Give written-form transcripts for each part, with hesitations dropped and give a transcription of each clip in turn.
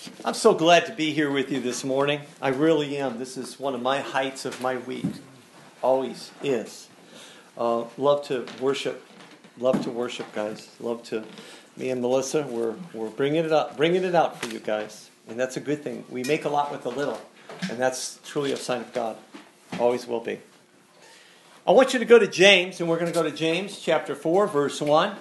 I'm so glad to be here with you this morning. I really am. This is one of my heights of my week. Always is. Love to worship. Love to worship, guys. Me and Melissa, we're bringing it out for you guys. And that's a good thing. We make a lot with a little. And that's truly a sign of God. Always will be. I want you to go to James, and we're going to go to James chapter 4, verse 1.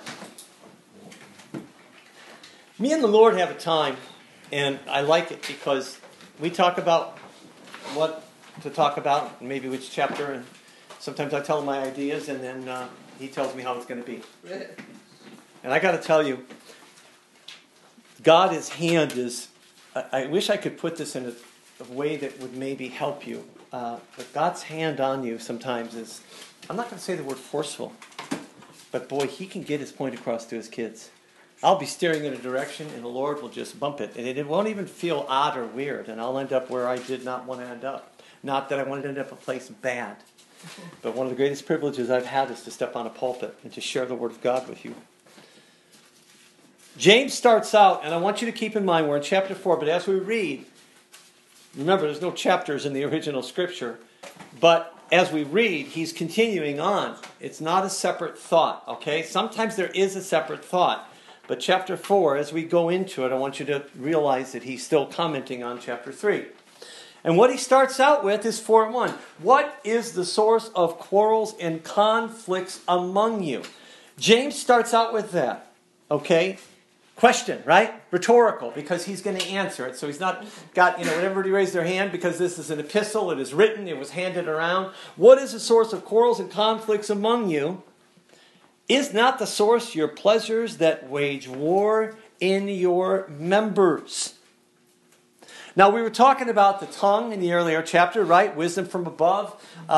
Me and the Lord have a time, and I like it because we talk about what to talk about, maybe which chapter, and sometimes I tell him my ideas, and then he tells me how it's going to be. And I got to tell you, God's hand is, I wish I could put this in a way that would maybe help you, but God's hand on you sometimes is, I'm not going to say the word forceful, but boy, he can get his point across to his kids. I'll be steering in a direction, and the Lord will just bump it. And it won't even feel odd or weird, and I'll end up where I did not want to end up. Not that I wanted to end up a place bad. But one of the greatest privileges I've had is to step on a pulpit and to share the Word of God with you. James starts out, and I want you to keep in mind, we're in chapter 4, but as we read, remember there's no chapters in the original Scripture, but as we read, he's continuing on. It's not a separate thought, okay? Sometimes there is a separate thought. But chapter 4, as we go into it, I want you to realize that he's still commenting on chapter 3. And what he starts out with is 4:1. What is the source of quarrels and conflicts among you? James starts out with that. Okay? Question, right? Rhetorical, because he's going to answer it. So he's not got, when everybody raised their hand, because this is an epistle, it is written, it was handed around. What is the source of quarrels and conflicts among you? Is not the source your pleasures that wage war in your members? Now, we were talking about the tongue in the earlier chapter, right? Wisdom from above.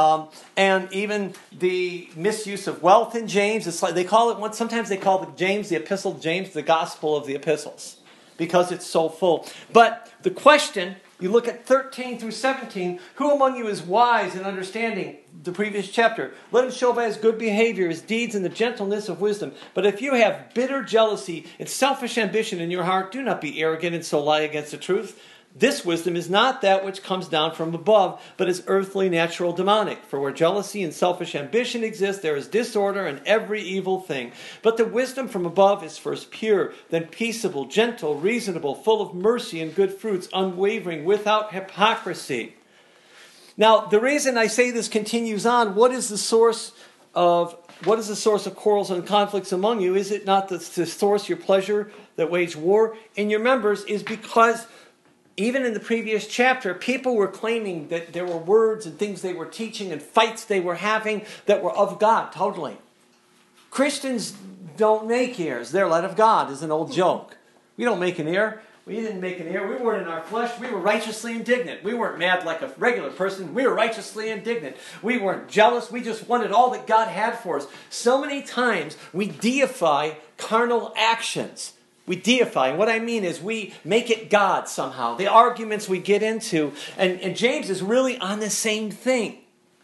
And even the misuse of wealth in James. It's like sometimes they call James, the epistle of James, the gospel of the epistles. Because it's so full. But the question, you look at 13 through 17, who among you is wise and understanding? The previous chapter. Let him show by his good behavior, his deeds, and the gentleness of wisdom. But if you have bitter jealousy and selfish ambition in your heart, do not be arrogant and so lie against the truth. This wisdom is not that which comes down from above, but is earthly, natural, demonic. For where jealousy and selfish ambition exist, there is disorder and every evil thing. But the wisdom from above is first pure, then peaceable, gentle, reasonable, full of mercy and good fruits, unwavering, without hypocrisy. Now, the reason I say this continues on, what is the source of quarrels and conflicts among you? Is it not the source your pleasure that wage war in your members? Is because even in the previous chapter, people were claiming that there were words and things they were teaching and fights they were having that were of God, totally. Christians don't make ears. They're led of God is an old joke. We don't make an ear. We didn't make an ear. We weren't in our flesh. We were righteously indignant. We weren't mad like a regular person. We were righteously indignant. We weren't jealous. We just wanted all that God had for us. So many times we deify carnal actions. We deify. And what I mean is we make it God somehow. The arguments we get into. And James is really on the same thing.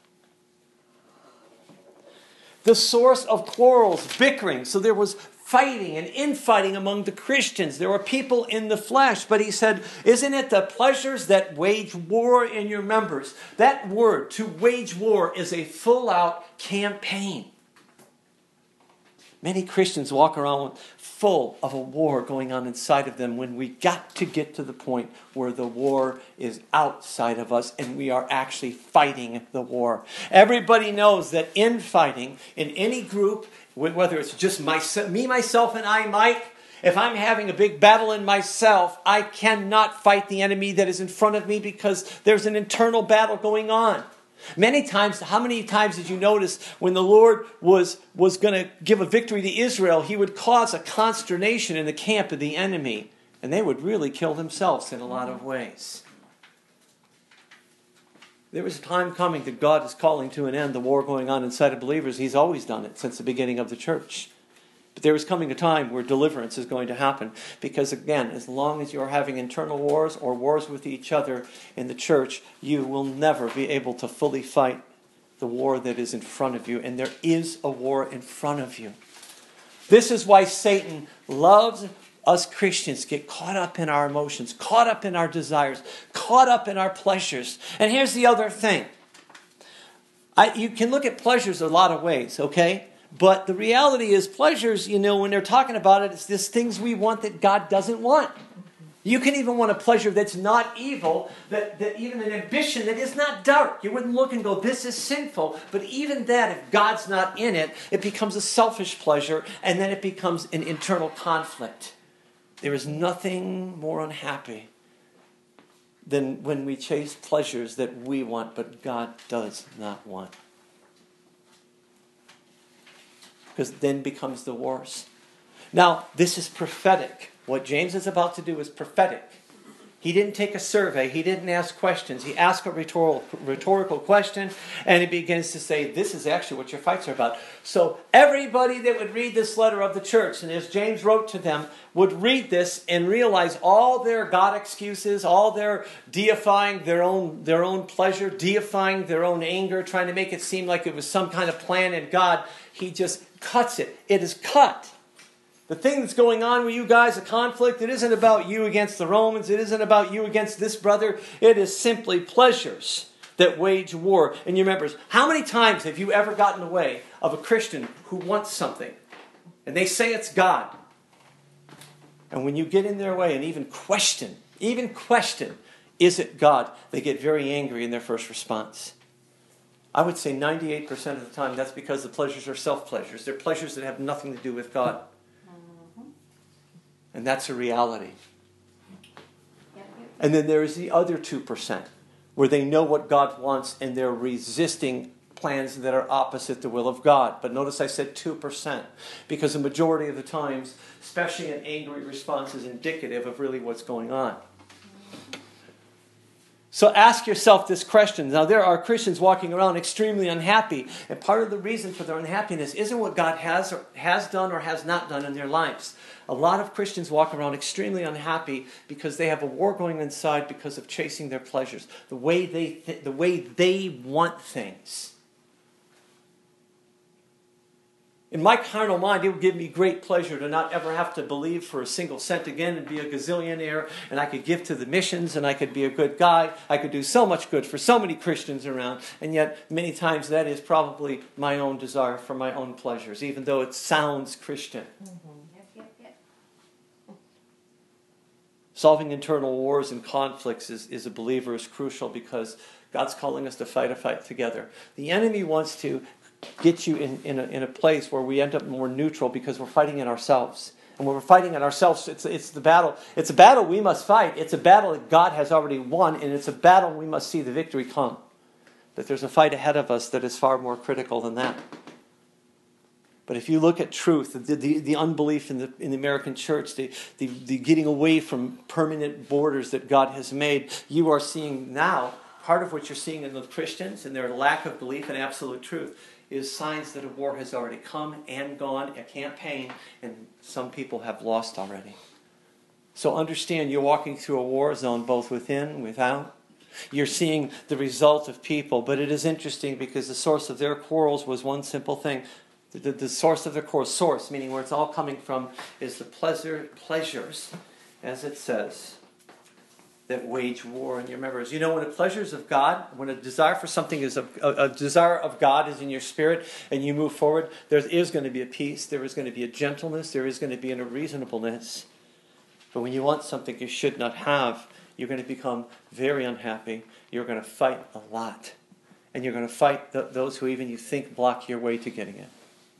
The source of quarrels, bickering. So there was fighting and infighting among the Christians. There were people in the flesh. But he said, isn't it the pleasures that wage war in your members? That word, to wage war, is a full-out campaign. Many Christians walk around full of a war going on inside of them when we got to get to the point where the war is outside of us and we are actually fighting the war. Everybody knows that infighting in any group, whether it's just me, myself, and I, Mike, if I'm having a big battle in myself, I cannot fight the enemy that is in front of me because there's an internal battle going on. Many times, how many times did you notice when the Lord was going to give a victory to Israel, he would cause a consternation in the camp of the enemy, and they would really kill themselves in a lot of ways. There was a time coming that God is calling to an end the war going on inside of believers. He's always done it since the beginning of the church. But there is coming a time where deliverance is going to happen. Because again, as long as you're having internal wars or wars with each other in the church, you will never be able to fully fight the war that is in front of you. And there is a war in front of you. This is why Satan loves us Christians get caught up in our emotions, caught up in our desires, caught up in our pleasures. And here's the other thing. You can look at pleasures a lot of ways, okay? But the reality is pleasures, when they're talking about it, it's these things we want that God doesn't want. You can even want a pleasure that's not evil, that even an ambition that is not dark. You wouldn't look and go, this is sinful. But even that, if God's not in it, it becomes a selfish pleasure, and then it becomes an internal conflict. There is nothing more unhappy than when we chase pleasures that we want, but God does not want. Because then becomes the worst. Now, this is prophetic. What James is about to do is prophetic. He didn't take a survey. He didn't ask questions. He asked a rhetorical question, and he begins to say, this is actually what your fights are about. So everybody that would read this letter of the church, and as James wrote to them, would read this and realize all their God excuses, all their deifying their own pleasure, deifying their own anger, trying to make it seem like it was some kind of plan in God. He just cuts it. It is cut. The thing that's going on with you guys, a conflict, it isn't about you against the Romans. It isn't about you against this brother. It is simply pleasures that wage war. And you remember, how many times have you ever gotten in the way of a Christian who wants something? And they say it's God. And when you get in their way and even question, is it God? They get very angry in their first response. I would say 98% of the time that's because the pleasures are self-pleasures. They're pleasures that have nothing to do with God. And that's a reality. And then there is the other 2% where they know what God wants and they're resisting plans that are opposite the will of God. But notice I said 2% because the majority of the times, especially an angry response, is indicative of really what's going on. So ask yourself this question. Now, there are Christians walking around extremely unhappy. And part of the reason for their unhappiness isn't what God has done or has not done in their lives. A lot of Christians walk around extremely unhappy because they have a war going inside because of chasing their pleasures, the way they want things. In my carnal mind, it would give me great pleasure to not ever have to believe for a single cent again and be a gazillionaire, and I could give to the missions, and I could be a good guy. I could do so much good for so many Christians around, and yet many times that is probably my own desire for my own pleasures, even though it sounds Christian. Solving internal wars and conflicts as a believer is crucial because God's calling us to fight a fight together. The enemy wants to get you in a place where we end up more neutral because we're fighting in ourselves. And when we're fighting in ourselves, it's the battle. It's a battle we must fight. It's a battle that God has already won, and it's a battle we must see the victory come. But there's a fight ahead of us that is far more critical than that. But if you look at truth, the unbelief in the American church, the getting away from permanent borders that God has made, you are seeing now, part of what you're seeing in the Christians and their lack of belief in absolute truth is signs that a war has already come and gone, a campaign, and some people have lost already. So understand you're walking through a war zone both within and without. You're seeing the result of people, but it is interesting because the source of their quarrels was one simple thing. The source of their quarrels, source, meaning where it's all coming from, is the pleasures, as it says, that wage war in your members. You know, when the pleasures of God, when a desire for something is a desire of God is in your spirit and you move forward, there is going to be a peace, there is going to be a gentleness, there is going to be a reasonableness. But when you want something you should not have, you're going to become very unhappy. You're going to fight a lot. And you're going to fight those who even you think block your way to getting it.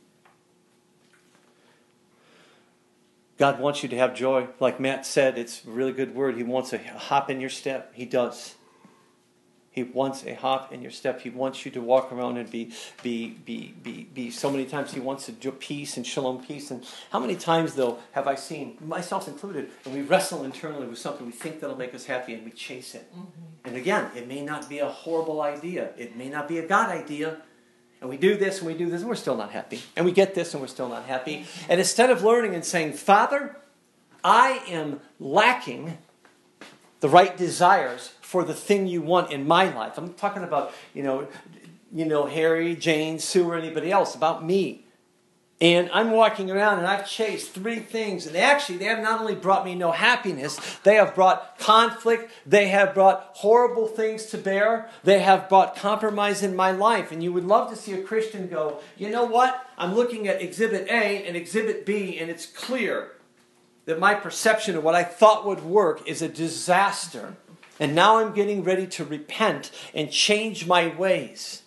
God wants you to have joy. Like Matt said, it's a really good word. He wants a hop in your step. He does. He wants a hop in your step. He wants you to walk around and be so many times he wants to do peace and shalom peace. And how many times, though, have I seen, myself included, and we wrestle internally with something we think that'll make us happy and we chase it. Mm-hmm. And again, it may not be a horrible idea. It may not be a God idea. And we do this and we do this and we're still not happy. And we get this and we're still not happy. And instead of learning and saying, Father, I am lacking the right desires for the thing you want in my life. I'm talking about, Harry, Jane, Sue, or anybody else, about me. And I'm walking around and I've chased 3 things. And actually, they have not only brought me no happiness, they have brought conflict. They have brought horrible things to bear. They have brought compromise in my life. And you would love to see a Christian go, you know what? I'm looking at Exhibit A and Exhibit B, and it's clear that my perception of what I thought would work is a disaster. And now I'm getting ready to repent and change my ways.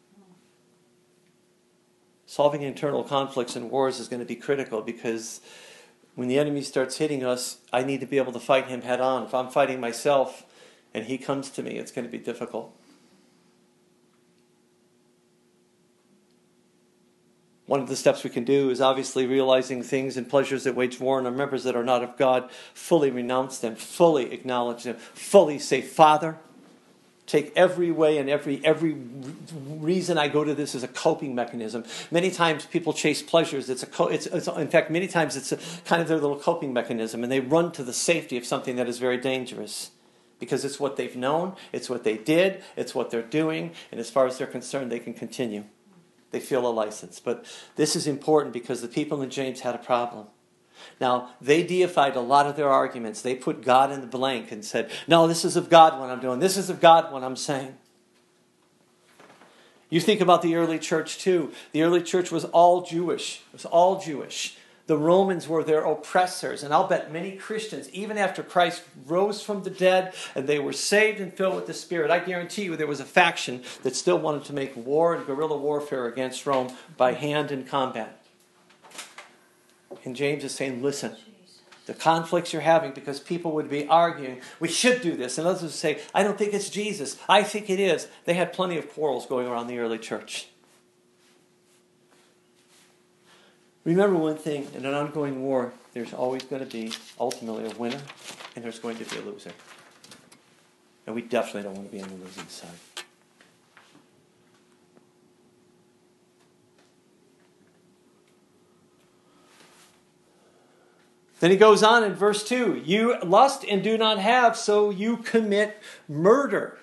Solving internal conflicts and wars is going to be critical, because when the enemy starts hitting us, I need to be able to fight him head on. If I'm fighting myself and he comes to me, it's going to be difficult. One of the steps we can do is obviously realizing things and pleasures that wage war on our members that are not of God. Fully renounce them, fully acknowledge them, fully say, Father, take every way and every reason I go to this as a coping mechanism. Many times people chase pleasures. In fact, many times it's a kind of their little coping mechanism, and they run to the safety of something that is very dangerous because it's what they've known, it's what they did, it's what they're doing, and as far as they're concerned, they can continue. They feel a license. But this is important because the people in James had a problem. Now, they deified a lot of their arguments. They put God in the blank and said, no, this is of God what I'm doing. This is of God what I'm saying. You think about the early church too. The early church was all Jewish. It was all Jewish. The Romans were their oppressors. And I'll bet many Christians, even after Christ rose from the dead and they were saved and filled with the Spirit, I guarantee you there was a faction that still wanted to make war and guerrilla warfare against Rome by hand and combat. And James is saying, listen, the conflicts you're having because people would be arguing, we should do this. And others would say, I don't think it's Jesus. I think it is. They had plenty of quarrels going around the early church. Remember one thing, in an ongoing war, there's always going to be ultimately a winner and there's going to be a loser. And we definitely don't want to be on the losing side. Then he goes on in verse 2. You lust and do not have, so you commit murder.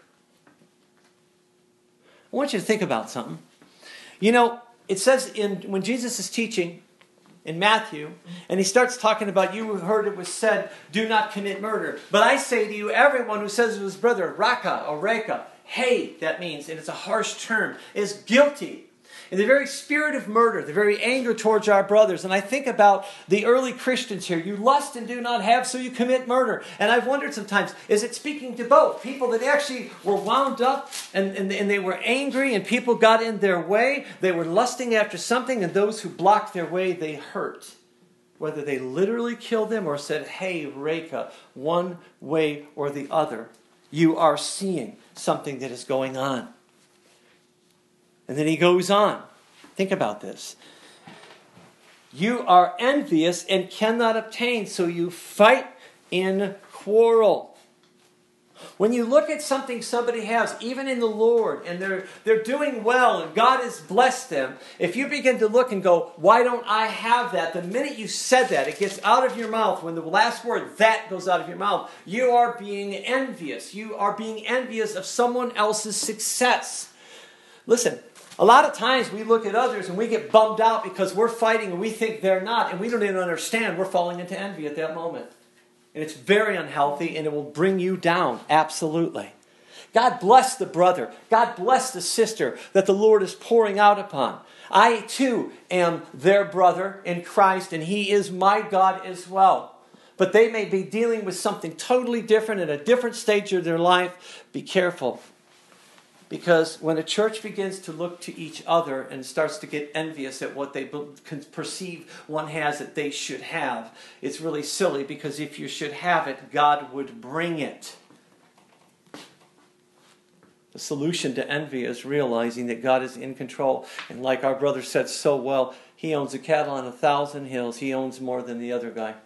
I want you to think about something. You know, it says when Jesus is teaching in Matthew, and he starts talking about, you heard it was said, do not commit murder. But I say to you, everyone who says to his brother, raka or reka, hey, that means, and it's a harsh term, is guilty. In the very spirit of murder, the very anger towards our brothers. And I think about the early Christians here. You lust and do not have, so you commit murder. And I've wondered sometimes, is it speaking to both? People that actually were wound up and they were angry and people got in their way. They were lusting after something, and those who blocked their way, they hurt. Whether they literally killed them or said, hey, Reka, one way or the other, you are seeing something that is going on. And then he goes on. Think about this. You are envious and cannot obtain, so you fight and quarrel. When you look at something somebody has, even in the Lord, and they're doing well and God has blessed them, if you begin to look and go, why don't I have that? The minute you said that, it gets out of your mouth. When the last word, that, goes out of your mouth, you are being envious. You are being envious of someone else's success. Listen, a lot of times we look at others and we get bummed out because we're fighting and we think they're not, and we don't even understand we're falling into envy at that moment. And it's very unhealthy and it will bring you down, absolutely. God bless the brother, God bless the sister that the Lord is pouring out upon. I too am their brother in Christ, and He is my God as well. But they may be dealing with something totally different at a different stage of their life. Be careful. Because when a church begins to look to each other and starts to get envious at what they can perceive one has that they should have, it's really silly, because if you should have it, God would bring it. The solution to envy is realizing that God is in control. And like our brother said so well, he owns the cattle on 1,000 hills. He owns more than the other guy.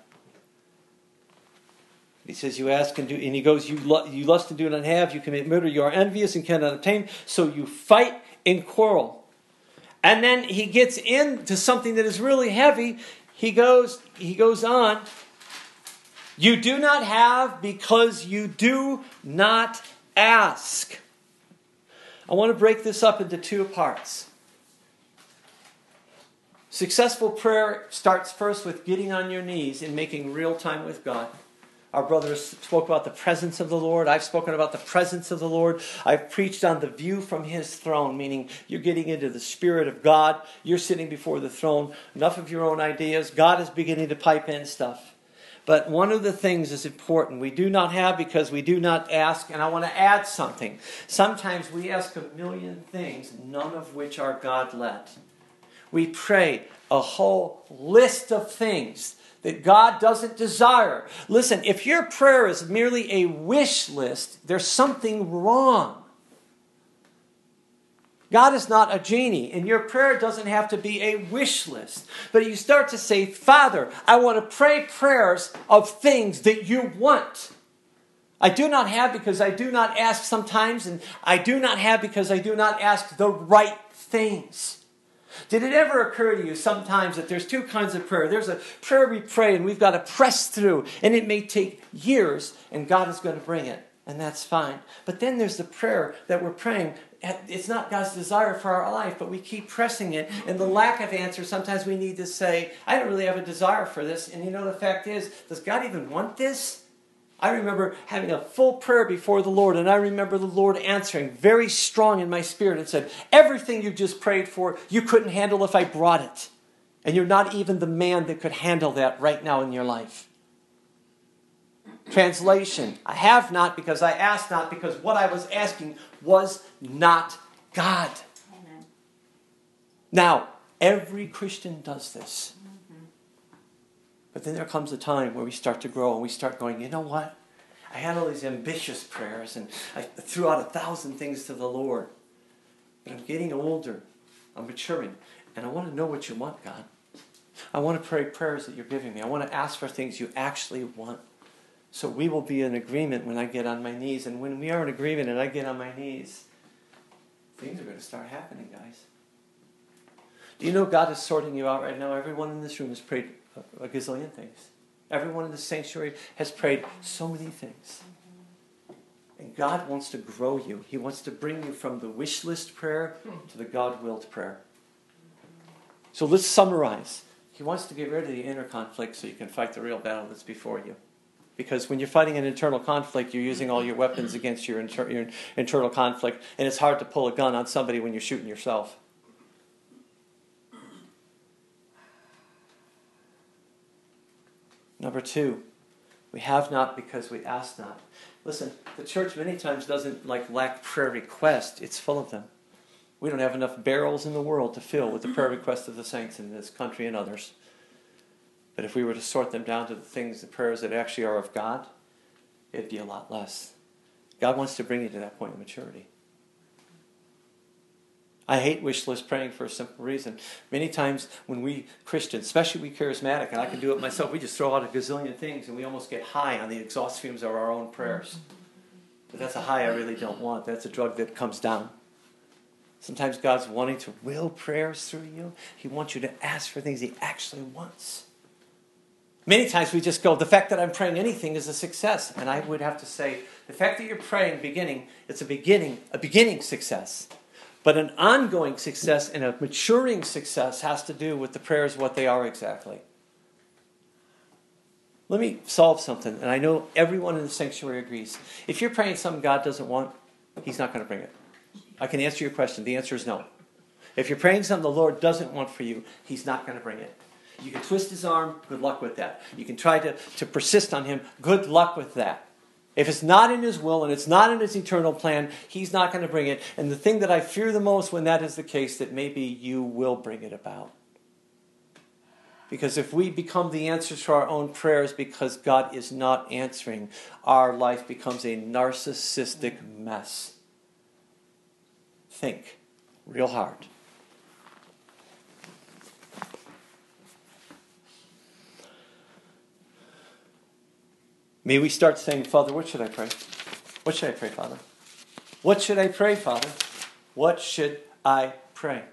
He says, you ask and do, and he goes, you lust and do not have, you commit murder, you are envious and cannot obtain, so you fight and quarrel. And then he gets into something that is really heavy. He goes on, you do not have because you do not ask. I want to break this up into 2 parts. Successful prayer starts first with getting on your knees and making real time with God. Our brothers spoke about the presence of the Lord. I've spoken about the presence of the Lord. I've preached on the view from His throne, meaning you're getting into the Spirit of God. You're sitting before the throne. Enough of your own ideas. God is beginning to pipe in stuff. But one of the things is important. We do not have because we do not ask. And I want to add something. Sometimes we ask a million things, none of which are God-led. We pray a whole list of things that God doesn't desire. Listen, if your prayer is merely a wish list, there's something wrong. God is not a genie, and your prayer doesn't have to be a wish list. But you start to say, Father, I want to pray prayers of things that you want. I do not have because I do not ask sometimes, and I do not have because I do not ask the right things. Did it ever occur to you sometimes that there's two kinds of prayer? There's a prayer we pray and we've got to press through, and it may take years, and God is going to bring it, and that's fine. But then there's the prayer that we're praying. It's not God's desire for our life, but we keep pressing it, and the lack of answer, sometimes we need to say, I don't really have a desire for this, and the fact is, does God even want this? I remember having a full prayer before the Lord, and I remember the Lord answering very strong in my spirit and said, everything you just prayed for, you couldn't handle if I brought it. And you're not even the man that could handle that right now in your life. Translation, I have not because I asked not, because what I was asking was not God. Amen. Now, every Christian does this. But then there comes a time where we start to grow and we start going, you know what? I had all these ambitious prayers and I threw out 1,000 things to the Lord. But I'm getting older. I'm maturing. And I want to know what you want, God. I want to pray prayers that you're giving me. I want to ask for things you actually want. So we will be in agreement when I get on my knees. And when we are in agreement and I get on my knees, things are going to start happening, guys. Do you know God is sorting you out right now? Everyone in this room has prayed a gazillion things. Everyone in the sanctuary has prayed so many things. And God wants to grow you. He wants to bring you from the wish list prayer to the God-willed prayer. So let's summarize. He wants to get rid of the inner conflict so you can fight the real battle that's before you. Because when you're fighting an internal conflict, you're using all your weapons against your internal conflict. And it's hard to pull a gun on somebody when you're shooting yourself. Number 2, we have not because we ask not. Listen, the church many times doesn't lack prayer requests. It's full of them. We don't have enough barrels in the world to fill with the prayer requests of the saints in this country and others. But if we were to sort them down to the prayers that actually are of God, it'd be a lot less. God wants to bring you to that point of maturity. I hate wish list praying for a simple reason. Many times when we Christians, especially we charismatic, and I can do it myself, we just throw out a gazillion things and we almost get high on the exhaust fumes of our own prayers. But that's a high I really don't want. That's a drug that comes down. Sometimes God's wanting to will prayers through you. He wants you to ask for things He actually wants. Many times we just go, the fact that I'm praying anything is a success. And I would have to say, the fact that you're praying it's a beginning success. But an ongoing success and a maturing success has to do with the prayers, what they are exactly. Let me solve something, and I know everyone in the sanctuary agrees. If you're praying something God doesn't want, He's not going to bring it. I can answer your question. The answer is no. If you're praying something the Lord doesn't want for you, He's not going to bring it. You can twist His arm, good luck with that. You can try to persist on Him, good luck with that. If it's not in His will and it's not in His eternal plan, He's not going to bring it. And the thing that I fear the most when that is the case, that maybe you will bring it about. Because if we become the answers to our own prayers because God is not answering, our life becomes a narcissistic mess. Think real hard. May we start saying, Father, what should I pray? What should I pray, Father? What should I pray, Father? What should I pray?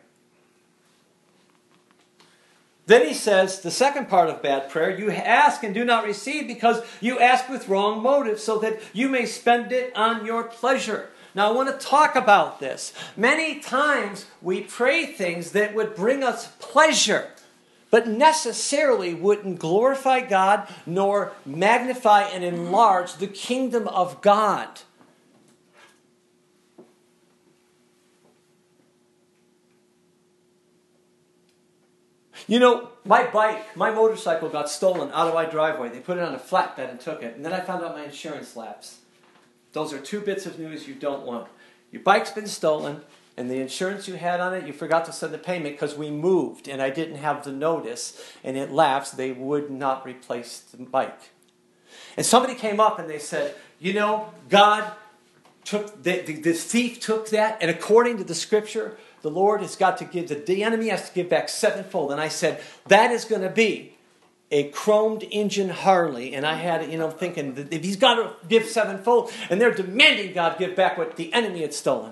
Then he says, the second part of bad prayer, you ask and do not receive because you ask with wrong motives so that you may spend it on your pleasure. Now I want to talk about this. Many times we pray things that would bring us pleasure. but necessarily wouldn't glorify God nor magnify and enlarge the kingdom of God. You know, my motorcycle got stolen out of my driveway. They put it on a flatbed and took it. And then I found out my insurance lapsed. Those are two bits of news you don't want. Your bike's been stolen, and the insurance you had on it, you forgot to send the payment because we moved, and I didn't have the notice, and it lapsed. They would not replace the bike. And somebody came up and they said, you know, God took, the thief took that, and according to the scripture, the Lord has got to give, the enemy has to give back sevenfold. And I said, that is going to be a chromed engine Harley. And I had, thinking, that if he's got to give sevenfold, and they're demanding God give back what the enemy had stolen.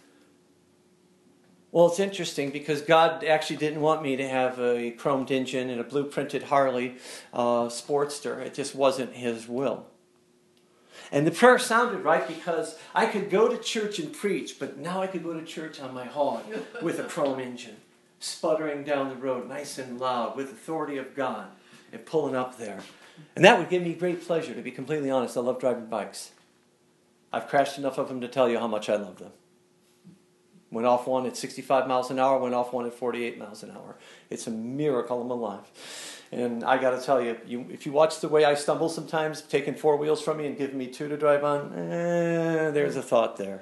Well, it's interesting because God actually didn't want me to have a chromed engine and a blue-printed Harley Sportster. It just wasn't his will. And the prayer sounded right because I could go to church and preach, but now I could go to church on my hog with a chrome engine, sputtering down the road nice and loud with authority of God and pulling up there. And that would give me great pleasure, to be completely honest. I love driving bikes. I've crashed enough of them to tell you how much I love them. Went off one at 65 miles an hour, went off one at 48 miles an hour. It's a miracle I'm alive. And I got to tell you, if you watch the way I stumble sometimes, taking four wheels from me and giving me two to drive on, there's a thought there.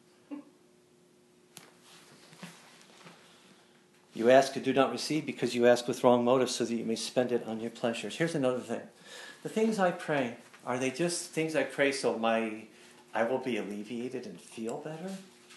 You ask and do not receive because you ask with wrong motives so that you may spend it on your pleasures. Here's another thing. The things I pray, are they just things I pray so I will be alleviated and feel better?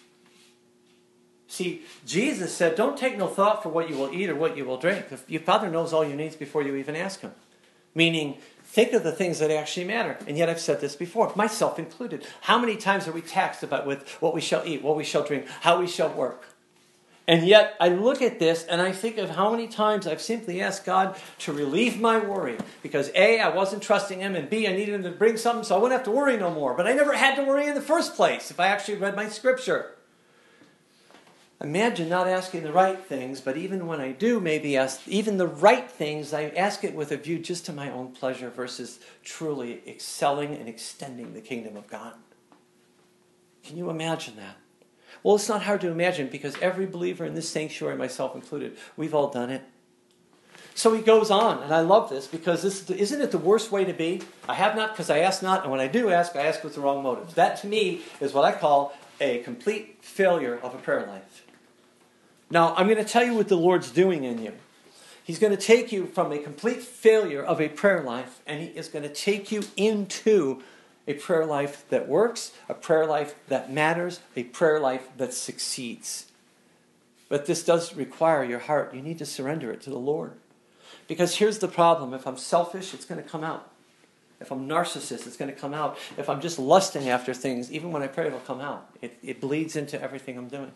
See, Jesus said, don't take no thought for what you will eat or what you will drink. Your Father knows all your needs before you even ask Him. Meaning, think of the things that actually matter. And yet I've said this before, myself included. How many times are we taxed about with what we shall eat, what we shall drink, how we shall work? And yet I look at this and I think of how many times I've simply asked God to relieve my worry. Because A, I wasn't trusting Him, and B, I needed Him to bring something so I wouldn't have to worry no more. But I never had to worry in the first place if I actually read my scripture. Imagine not asking the right things, but even when I do maybe ask even the right things, I ask it with a view just to my own pleasure versus truly excelling and extending the kingdom of God. Can you imagine that? Well, it's not hard to imagine because every believer in this sanctuary, myself included, we've all done it. So he goes on, and I love this because isn't it the worst way to be? I have not because I ask not, and when I do ask, I ask with the wrong motives. That to me is what I call a complete failure of a prayer life. Now, I'm going to tell you what the Lord's doing in you. He's going to take you from a complete failure of a prayer life, and He is going to take you into a prayer life that works, a prayer life that matters, a prayer life that succeeds. But this does require your heart. You need to surrender it to the Lord. Because here's the problem. If I'm selfish, it's going to come out. If I'm narcissist, it's going to come out. If I'm just lusting after things, even when I pray, it'll come out. It bleeds into everything I'm doing.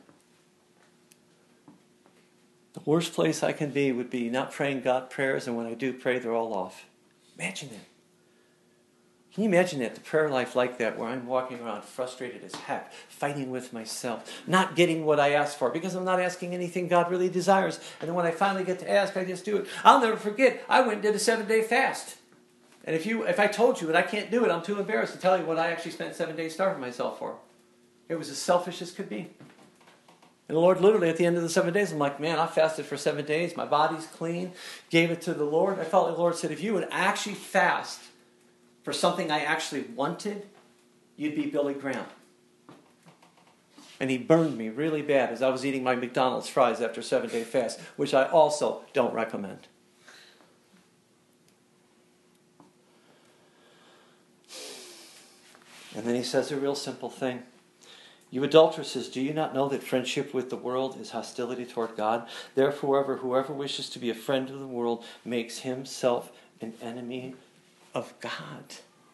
The worst place I can be would be not praying God prayers, and when I do pray, they're all off. Imagine that. Can you imagine that, the prayer life like that, where I'm walking around frustrated as heck, fighting with myself, not getting what I asked for, because I'm not asking anything God really desires. And then when I finally get to ask, I just do it. I'll never forget, I went and did a 7-day fast. And if I told you that I can't do it, I'm too embarrassed to tell you what I actually spent 7 days starving myself for. It was as selfish as could be. And the Lord literally at the end of the 7 days, I'm like, man, I fasted for 7 days. My body's clean. Gave it to the Lord. I felt like the Lord said, if you would actually fast for something I actually wanted, you'd be Billy Graham. And He burned me really bad as I was eating my McDonald's fries after a 7-day fast, which I also don't recommend. And then He says a real simple thing. You adulteresses, do you not know that friendship with the world is hostility toward God? Therefore, whoever wishes to be a friend of the world makes himself an enemy of God.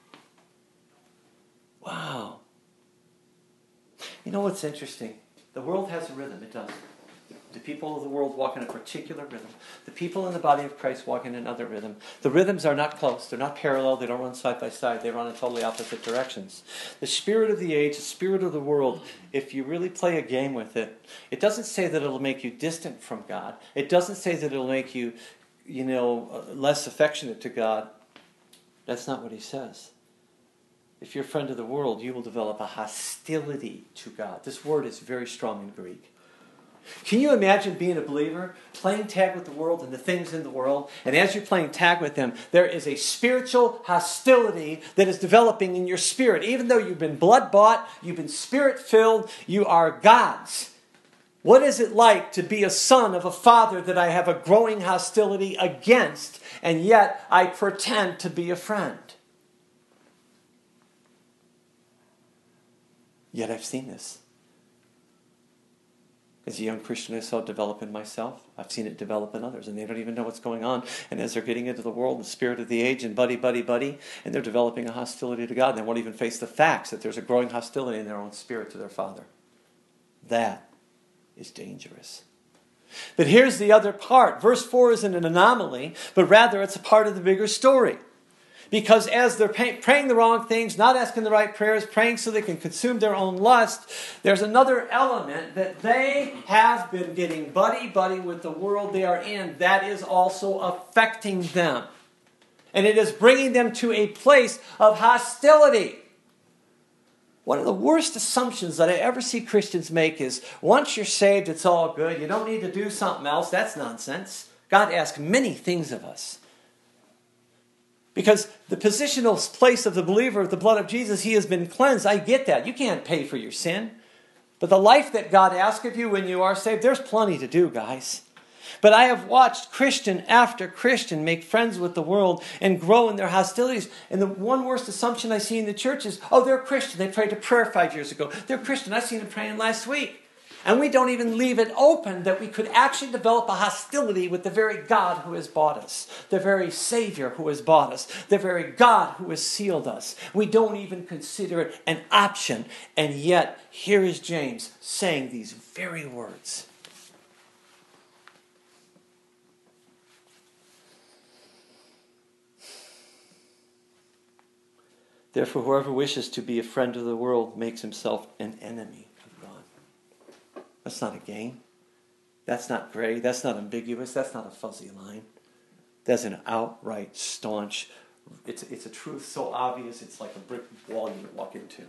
Wow. You know what's interesting? The world has a rhythm, it does. The people of the world walk in a particular rhythm. The people in the body of Christ walk in another rhythm. The rhythms are not close. They're not parallel. They don't run side by side. They run in totally opposite directions. The spirit of the age, the spirit of the world, if you really play a game with it, it doesn't say that it'll make you distant from God. It doesn't say that it'll make you less affectionate to God. That's not what he says. If you're a friend of the world, you will develop a hostility to God. This word is very strong in Greek. Can you imagine being a believer, playing tag with the world and the things in the world, and as you're playing tag with them, there is a spiritual hostility that is developing in your spirit. Even though you've been blood-bought, you've been spirit-filled, you are God's. What is it like to be a son of a father that I have a growing hostility against, and yet I pretend to be a friend? Yet I've seen this. As a young Christian, I saw it develop in myself. I've seen it develop in others, and they don't even know what's going on. And as they're getting into the world, the spirit of the age, and buddy, and they're developing a hostility to God, and they won't even face the facts that there's a growing hostility in their own spirit to their Father. That is dangerous. But here's the other part. Verse 4 isn't an anomaly, but rather it's a part of the bigger story. Because as they're praying the wrong things, not asking the right prayers, praying so they can consume their own lust, there's another element that they have been getting buddy with the world they are in. That is also affecting them. And it is bringing them to a place of hostility. One of the worst assumptions that I ever see Christians make is, once you're saved, it's all good. You don't need to do something else. That's nonsense. God asks many things of us. Because the positional place of the believer, the blood of Jesus, he has been cleansed. I get that. You can't pay for your sin. But the life that God asks of you when you are saved, there's plenty to do, guys. But I have watched Christian after Christian make friends with the world and grow in their hostilities. And the one worst assumption I see in the church is, oh, they're Christian. They prayed a prayer 5 years ago. They're Christian. I seen them praying last week. And we don't even leave it open that we could actually develop a hostility with the very God who has bought us, the very Savior who has bought us, the very God who has sealed us. We don't even consider it an option. And yet, here is James saying these very words. Therefore, whoever wishes to be a friend of the world makes himself an enemy of God. That's not a game. That's not gray. That's not ambiguous. That's not a fuzzy line. That's an outright, staunch, it's a truth so obvious it's like a brick wall you would walk into.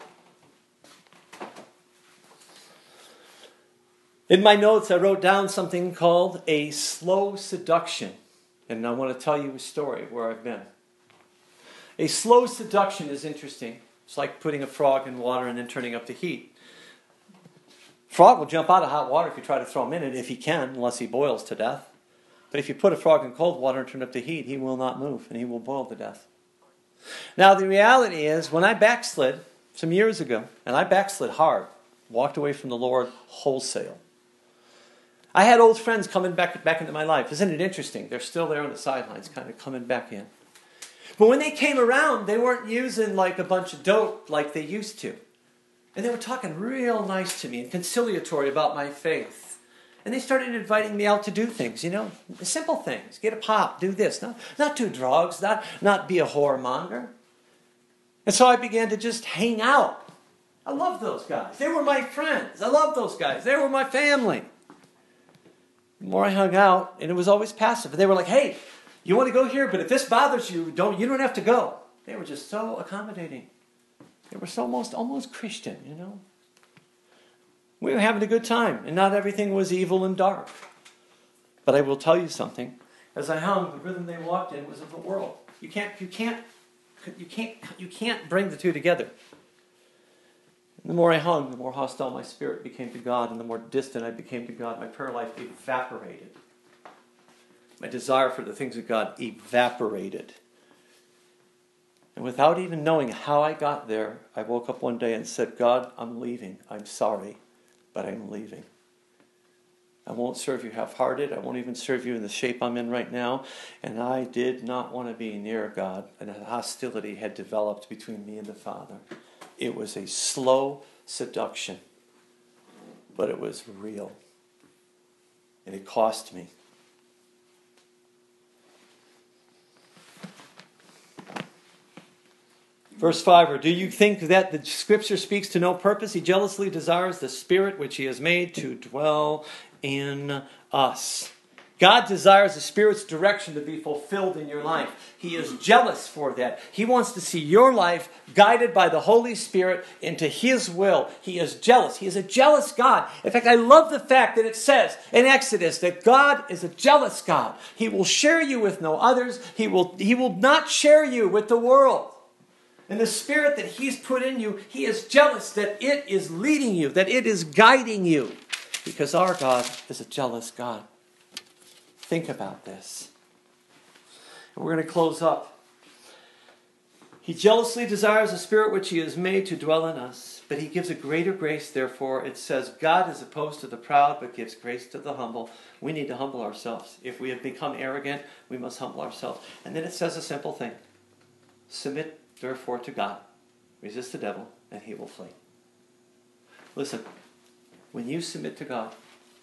In my notes, I wrote down something called a slow seduction. And I want to tell you a story where I've been. A slow seduction is interesting. It's like putting a frog in water and then turning up the heat. Frog will jump out of hot water if you try to throw him in it, if he can, unless he boils to death. But if you put a frog in cold water and turn up the heat, he will not move, and he will boil to death. Now, the reality is, when I backslid some years ago, and I backslid hard, walked away from the Lord wholesale, I had old friends coming back into my life. Isn't it interesting? They're still there on the sidelines, kind of coming back in. But when they came around, they weren't using like a bunch of dope like they used to. And they were talking real nice to me and conciliatory about my faith. And they started inviting me out to do things, simple things. Get a pop, do this. Not do drugs, not be a whoremonger. And so I began to just hang out. I loved those guys. They were my friends. I loved those guys. They were my family. The more I hung out, and it was always passive. And they were like, hey, you want to go here, but if this bothers you, you don't have to go. They were just so accommodating. They were so almost Christian, We were having a good time, and not everything was evil and dark. But I will tell you something. As I hung, the rhythm they walked in was of the world. You can't bring the two together. And the more I hung, the more hostile my spirit became to God, and the more distant I became to God. My prayer life evaporated. My desire for the things of God evaporated. And without even knowing how I got there, I woke up one day and said, God, I'm leaving. I'm sorry, but I'm leaving. I won't serve you half-hearted. I won't even serve you in the shape I'm in right now. And I did not want to be near God. And a hostility had developed between me and the Father. It was a slow seduction, but it was real. And it cost me. Verse 5, or do you think that the Scripture speaks to no purpose? He jealously desires the Spirit which He has made to dwell in us. God desires the Spirit's direction to be fulfilled in your life. He is jealous for that. He wants to see your life guided by the Holy Spirit into His will. He is jealous. He is a jealous God. In fact, I love the fact that it says in Exodus that God is a jealous God. He will share you with no others. He will not share you with the world. And the Spirit that He's put in you, He is jealous that it is leading you, that it is guiding you. Because our God is a jealous God. Think about this. And we're going to close up. He jealously desires the Spirit which He has made to dwell in us, but He gives a greater grace, therefore. It says, God is opposed to the proud, but gives grace to the humble. We need to humble ourselves. If we have become arrogant, we must humble ourselves. And then it says a simple thing. Submit, therefore, to God. Resist the devil, and he will flee. Listen, when you submit to God,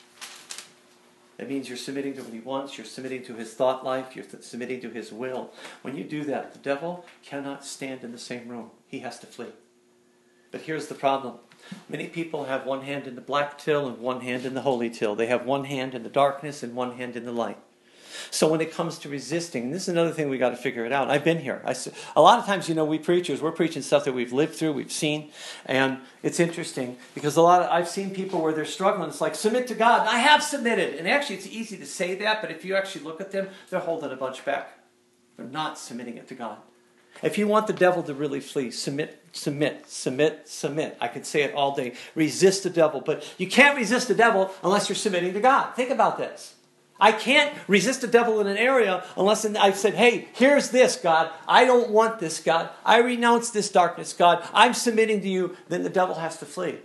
that means you're submitting to what He wants. You're submitting to His thought life. You're submitting to His will. When you do that, the devil cannot stand in the same room. He has to flee. But here's the problem. Many people have one hand in the black till and one hand in the holy till. They have one hand in the darkness and one hand in the light. So when it comes to resisting, and this is another thing we got to figure it out. I've been here. A lot of times, we preachers, we're preaching stuff that we've lived through, we've seen, and it's interesting because I've seen people where they're struggling. It's like, submit to God. I have submitted. And actually, it's easy to say that, but if you actually look at them, they're holding a bunch back. They're not submitting it to God. If you want the devil to really flee, submit, submit, submit, submit. I could say it all day. Resist the devil, but you can't resist the devil unless you're submitting to God. Think about this. I can't resist the devil in an area unless I've said, hey, here's this, God. I don't want this, God. I renounce this darkness, God. I'm submitting to you. Then the devil has to flee.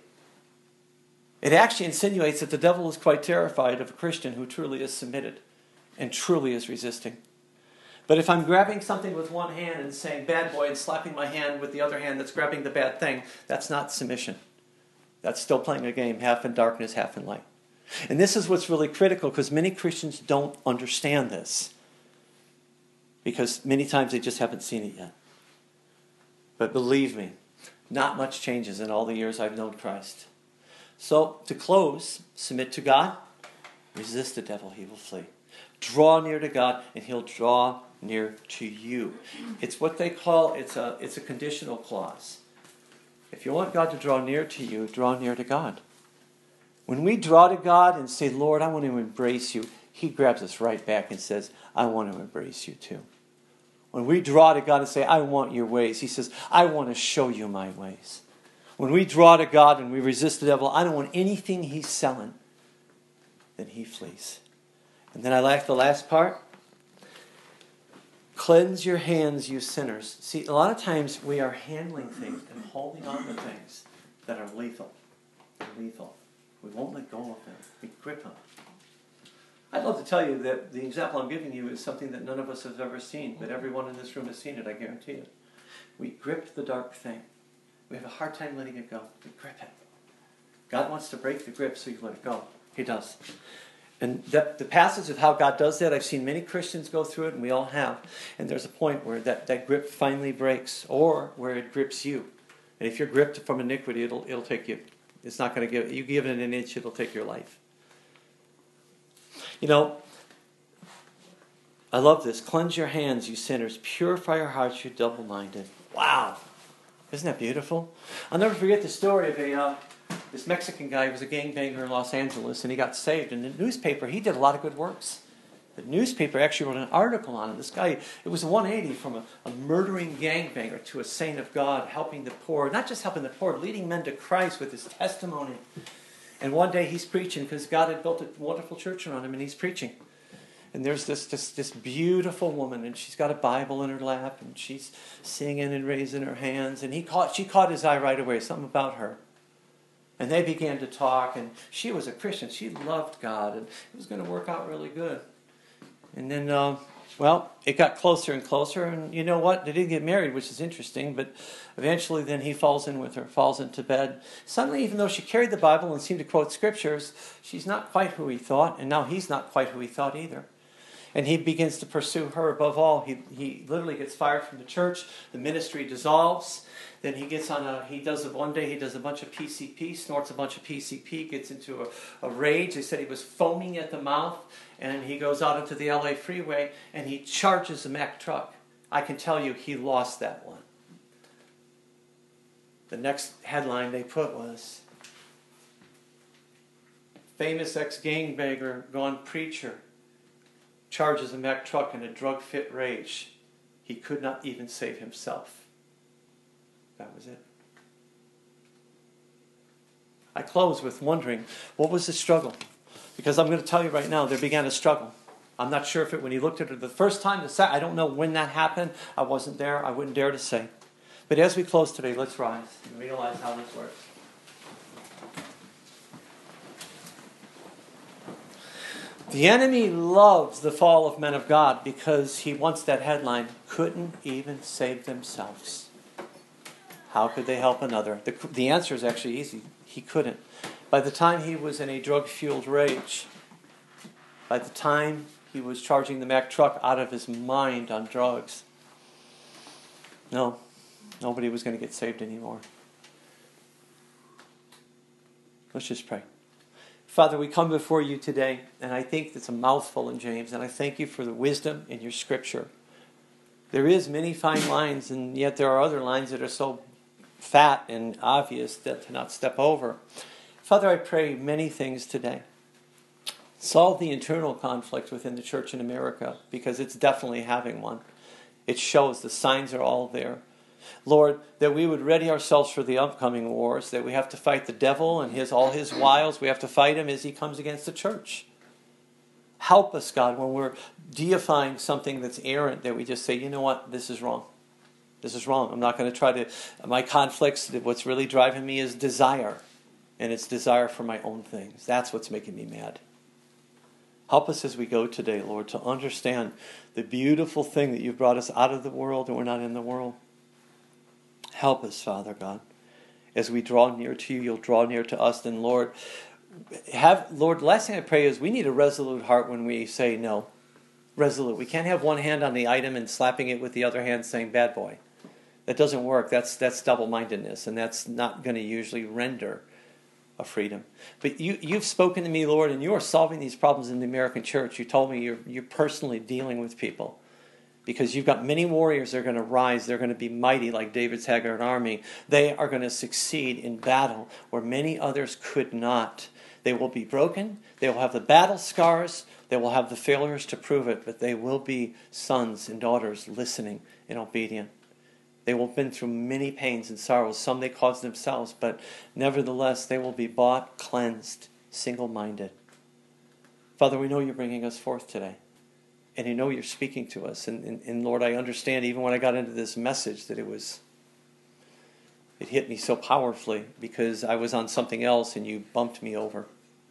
It actually insinuates that the devil is quite terrified of a Christian who truly is submitted and truly is resisting. But if I'm grabbing something with one hand and saying bad boy and slapping my hand with the other hand that's grabbing the bad thing, that's not submission. That's still playing a game, half in darkness, half in light. And this is what's really critical because many Christians don't understand this. Because many times they just haven't seen it yet. But believe me, not much changes in all the years I've known Christ. So, to close, submit to God, resist the devil, he will flee. Draw near to God, and he'll draw near to you. It's what they call, it's a conditional clause. If you want God to draw near to you, draw near to God. When we draw to God and say, Lord, I want to embrace you, He grabs us right back and says, I want to embrace you too. When we draw to God and say, I want your ways, He says, I want to show you my ways. When we draw to God and we resist the devil, I don't want anything he's selling, then he flees. And then I like the last part. Cleanse your hands, you sinners. See, a lot of times we are handling things and holding on to things that are lethal. They're lethal. We won't let go of them. We grip them. I'd love to tell you that the example I'm giving you is something that none of us have ever seen, but everyone in this room has seen it, I guarantee you. We gripped the dark thing. We have a hard time letting it go. We grip it. God wants to break the grip so you let it go. He does. And the passage of how God does that, I've seen many Christians go through it, and we all have. And there's a point where that grip finally breaks, or where it grips you. And if you're gripped from iniquity, it'll take you. It's not going to give you give it an inch, it'll take your life. You know, I love this. Cleanse your hands, you sinners. Purify your hearts, you double-minded. Wow. Isn't that beautiful? I'll never forget the story of this Mexican guy who was a gangbanger in Los Angeles, and he got saved. In the newspaper, he did a lot of good works. The newspaper actually wrote an article on him. This guy, it was a 180 from a murdering gangbanger to a saint of God, helping the poor. Not just helping the poor, leading men to Christ with his testimony. And one day he's preaching because God had built a wonderful church around him, and he's preaching. And there's this beautiful woman, and she's got a Bible in her lap, and she's singing and raising her hands. And she caught his eye right away, something about her. And they began to talk, and she was a Christian. She loved God, and it was going to work out really good. And then, it got closer and closer, and you know what? They didn't get married, which is interesting, but eventually then he falls in with her, falls into bed. Suddenly, even though she carried the Bible and seemed to quote scriptures, she's not quite who he thought, and now he's not quite who he thought either. And he begins to pursue her above all. He literally gets fired from the church. The ministry dissolves. Then he does one day he does a bunch of PCP, snorts a bunch of PCP, gets into a rage. They said he was foaming at the mouth, and he goes out into the LA freeway and he charges a Mack truck. I can tell you he lost that one. The next headline they put was, famous ex-gangbanger gone preacher charges a Mack truck in a drug-fit rage. He could not even save himself. That was it. I close with wondering, what was the struggle? Because I'm going to tell you right now, there began a struggle. I'm not sure if when he looked at her the first time, I don't know when that happened. I wasn't there. I wouldn't dare to say. But as we close today, let's rise and realize how this works. The enemy loves the fall of men of God because he wants that headline, couldn't even save themselves. How could they help another? The answer is actually easy. He couldn't. By the time he was in a drug-fueled rage, by the time he was charging the Mack truck out of his mind on drugs, no, nobody was going to get saved anymore. Let's just pray. Father, we come before you today, and I think it's a mouthful in James, and I thank you for the wisdom in your scripture. There is many fine lines, and yet there are other lines that are so fat and obvious that to not step over. Father, I pray many things today. Solve the internal conflict within the church in America, because it's definitely having one. It shows the signs are all there. Lord, that we would ready ourselves for the upcoming wars, that we have to fight the devil and all his wiles. We have to fight him as he comes against the church. Help us, God, when we're deifying something that's errant, that we just say, you know what, this is wrong. This is wrong. I'm not going to try to... My conflicts, what's really driving me is desire. And it's desire for my own things. That's what's making me mad. Help us as we go today, Lord, to understand the beautiful thing that you've brought us out of the world and we're not in the world. Help us, Father God. As we draw near to you, you'll draw near to us. And Lord, last thing I pray is we need a resolute heart when we say no. Resolute. We can't have one hand on the item and slapping it with the other hand saying, bad boy. That doesn't work. That's double-mindedness, and that's not going to usually render a freedom. But you've spoken to me, Lord, and you are solving these problems in the American church. You told me you're personally dealing with people. Because you've got many warriors that are going to rise. They're going to be mighty like David's Haggard army. They are going to succeed in battle where many others could not. They will be broken. They will have the battle scars. They will have the failures to prove it. But they will be sons and daughters listening and obedient. They will have been through many pains and sorrows. Some they caused themselves. But nevertheless, they will be bought, cleansed, single-minded. Father, we know you're bringing us forth today. And you know you're speaking to us. And Lord, I understand even when I got into this message that it hit me so powerfully because I was on something else and you bumped me over.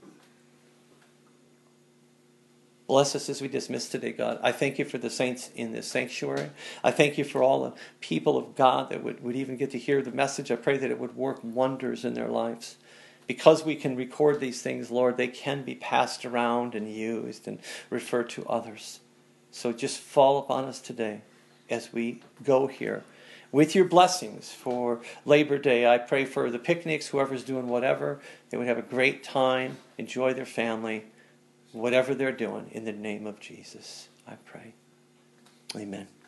Bless us as we dismiss today, God. I thank you for the saints in this sanctuary. I thank you for all the people of God that would even get to hear the message. I pray that it would work wonders in their lives. Because we can record these things, Lord, they can be passed around and used and referred to others. So just fall upon us today as we go here. With your blessings for Labor Day, I pray for the picnics, whoever's doing whatever, they would have a great time, enjoy their family, whatever they're doing, in the name of Jesus, I pray. Amen.